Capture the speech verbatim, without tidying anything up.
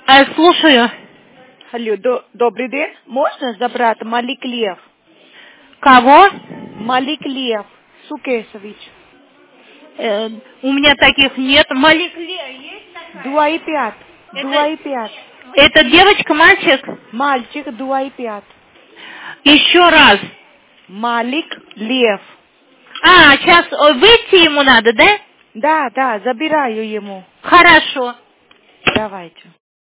Э, слушаю. Алло, до, добрый день. Можно забрать Малик Лев? Кого? Малик Лев Сукесович. Э, у меня таких нет. Малик Лев есть такая? Два и пять. Это, Два и пять. это девочка, мальчик? Мальчик, два и пять. Еще раз. Малик Лев. А, сейчас выйти ему надо, да? Да, да, забираю ему. Хорошо. Давайте.